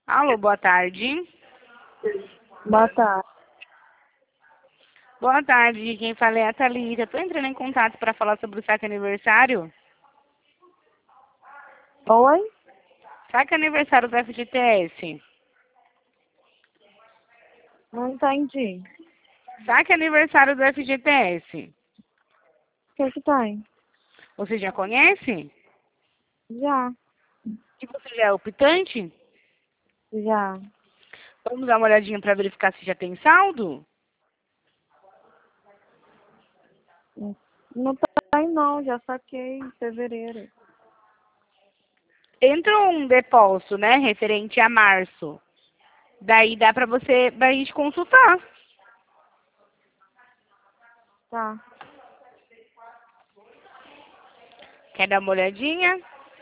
Alô, boa tarde. Boa tarde. Boa tarde, quem fala é a Thalita. Tô entrando em contato para falar sobre o saque aniversário. Oi? Saque aniversário do FGTS. Não entendi. Saque aniversário do FGTS. O que tem? Você já conhece? Já. E você já é optante? Já. Vamos dar uma olhadinha para verificar se já tem saldo? Não tem não, já saquei em fevereiro. Entrou um depósito, né, referente a março. Daí dá para você, pra gente consultar. Tá. Quer dar uma olhadinha?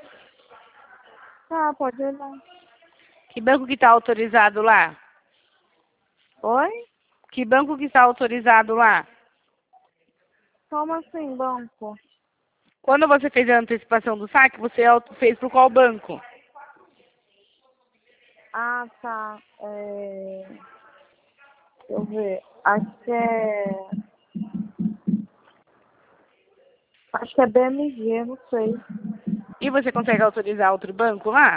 Tá, pode olhar. Que banco que está autorizado lá? Oi? Que banco que está autorizado lá? Como assim, banco? Quando você fez a antecipação do saque, você fez por qual banco? Ah, tá. Deixa eu ver. Acho que é BMG, não sei. E você consegue autorizar outro banco lá?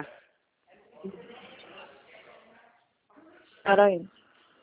Peraí.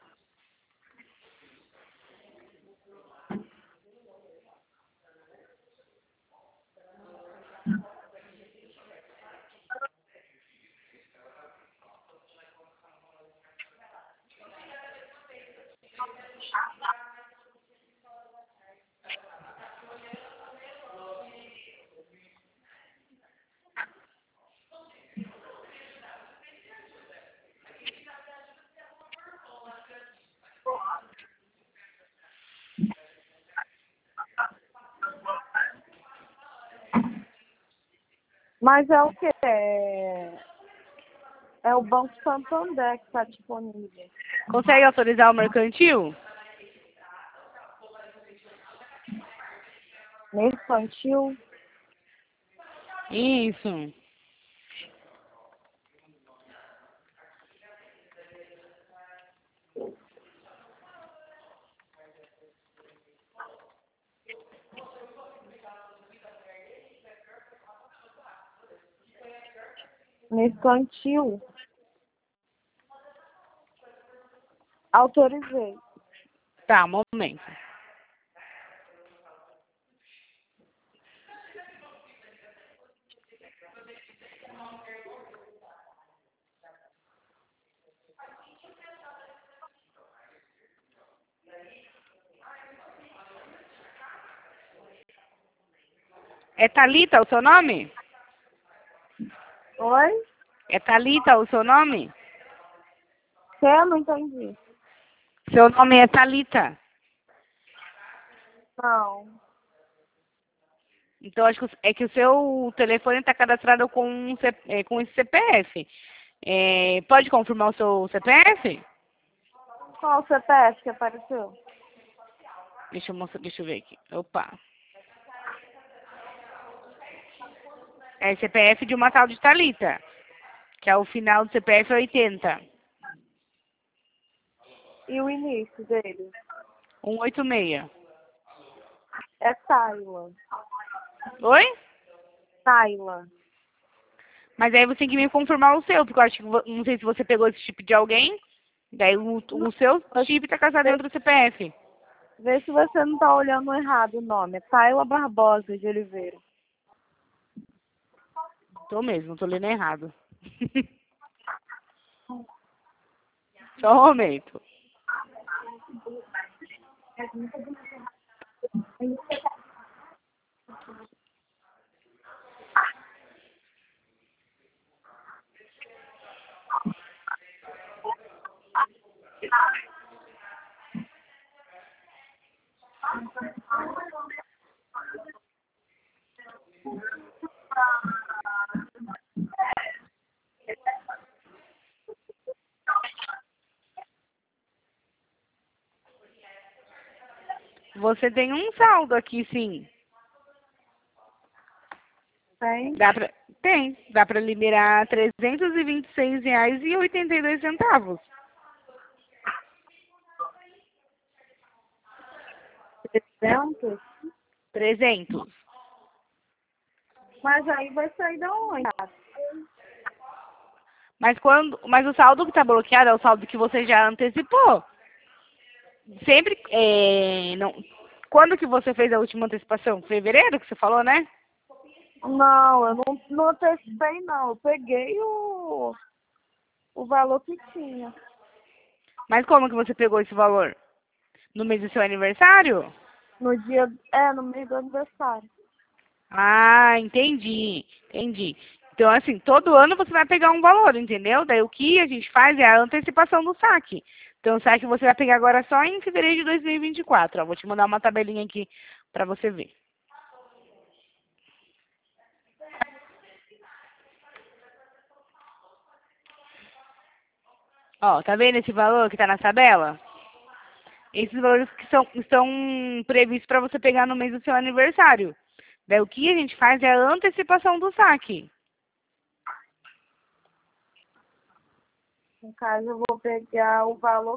Mas é o quê? É o Banco Santander que está disponível. Consegue autorizar o mercantil? Mercantil? Isso. Mercantil? Autorizei. Tá, um momento. É Thalita o seu nome? Oi? É Thalita o seu nome? Quer? Não entendi. Seu nome é Thalita. Não. Então, acho que é que o seu telefone está cadastrado com, com esse CPF. Pode confirmar o seu CPF? Qual o CPF que apareceu? Deixa eu ver aqui. Opa. É CPF de uma tal de Thalita, que é o final do CPF 80. E o início dele? 186. É Taila. Oi? Taila. Mas aí você tem que me confirmar o seu, porque eu acho que não sei se você pegou esse chip de alguém, daí o seu chip tá casado em outro CPF. Vê se você não tá olhando errado o nome. É Taila Barbosa de Oliveira. Tô mesmo, tô lendo errado. Só um momento. Você tem um saldo aqui, sim. Tem? Dá pra, Tem. Dá para liberar R$ 326,82. 300? 300. Mas aí vai sair da onde? Mas o saldo que está bloqueado é o saldo que você já antecipou. Sempre, não. Quando que você fez a última antecipação? Fevereiro que você falou, né? Não, eu não antecipei, não. Eu peguei o valor que tinha. Mas como que você pegou esse valor? No mês do seu aniversário? No mês do aniversário. Ah, entendi, entendi. Então, assim, todo ano você vai pegar um valor, entendeu? Daí o que a gente faz é a antecipação do saque. Então, o saque você vai pegar agora só em fevereiro de 2024. Ó, vou te mandar uma tabelinha aqui para você ver. Ó, tá vendo esse valor que tá na tabela? Esses valores que estão previstos para você pegar no mês do seu aniversário. Daí o que a gente faz é a antecipação do saque. No caso, eu vou pegar o valor.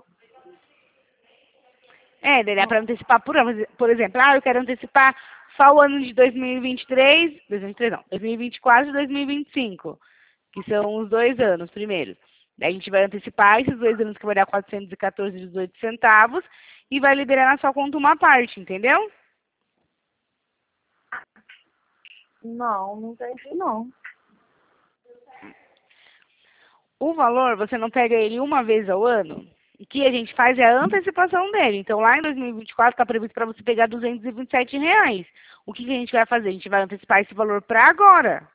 Daí dá para antecipar por ano. Por exemplo, eu quero antecipar só o ano de 2023, 2023 não, 2024 e 2025, que são os 2 anos primeiros. Daí a gente vai antecipar esses 2 anos que vai dar R$ 414,18 e vai liberar na sua conta uma parte, entendeu? Não entendi, não. O valor, você não pega ele uma vez ao ano? O que a gente faz é a antecipação dele. Então, lá em 2024 está previsto para você pegar R$ 227. O que a gente vai fazer? A gente vai antecipar esse valor para agora.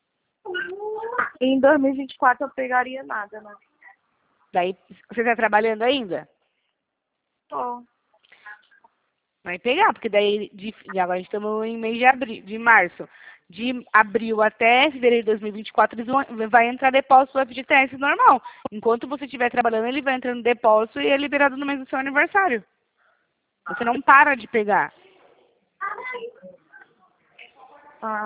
Em 2024 eu pegaria nada, né? Daí, você está trabalhando ainda? Tô. Vai pegar, porque daí, agora estamos em mês de março. De abril até fevereiro de 2024, vai entrar depósito do FGTS normal. Enquanto você estiver trabalhando, ele vai entrando depósito e é liberado no mês do seu aniversário. Você não para de pegar. Ah.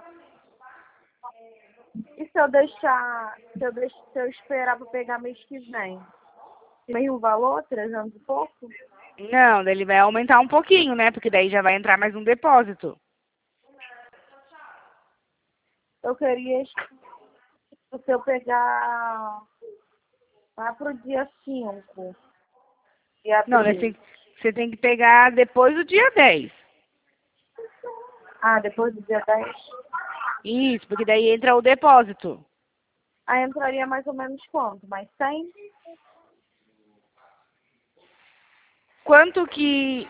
E se eu deixar, se eu esperar para pegar mês que vem? Mesmo valor, 300 e pouco? Não, daí ele vai aumentar um pouquinho, né? Porque daí já vai entrar mais um depósito. Eu queria, se eu pegar lá pro dia 5 de Não, abril. você tem que pegar depois do dia 10. Ah, depois do dia 10? Isso, porque daí entra o depósito. Aí entraria mais ou menos quanto? Mais 100? Quanto que...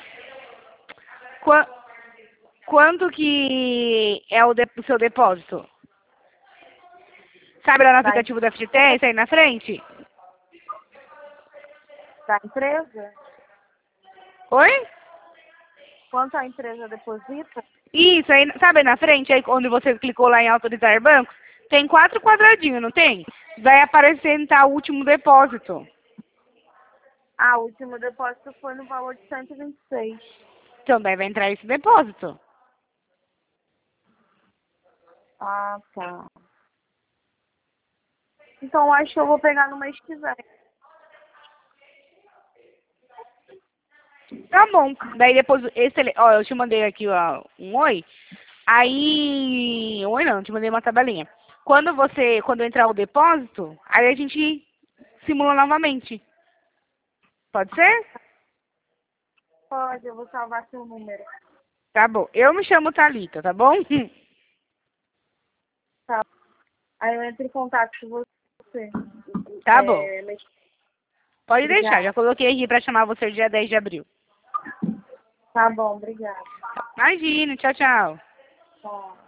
Quanto que é o seu depósito? Sabe lá no Da, aplicativo da FGTS, aí na frente? da empresa? Oi? Quanto a empresa deposita? Isso, aí, sabe aí na frente, aí onde você clicou lá em autorizar bancos? Tem 4 quadradinhos, não tem? Vai aparecer tá, o último depósito. Ah, o último depósito foi no valor de 126. Então, daí vai entrar esse depósito. Ah, tá. Então acho que eu vou pegar no mês que vem. Tá bom. Daí depois, ó, eu te mandei aqui ó, um oi. Aí, oi não, te mandei uma tabelinha. Quando entrar o depósito, aí a gente simula novamente. Pode ser? Pode, eu vou salvar seu número. Tá bom. Eu me chamo Thalita, tá bom? Tá. Aí eu entro em contato com você. Tá bom. Pode deixar, Obrigada. já coloquei aqui pra chamar você dia 10 de abril. Tá bom, obrigada. Imagina, tchau, tchau. Tchau.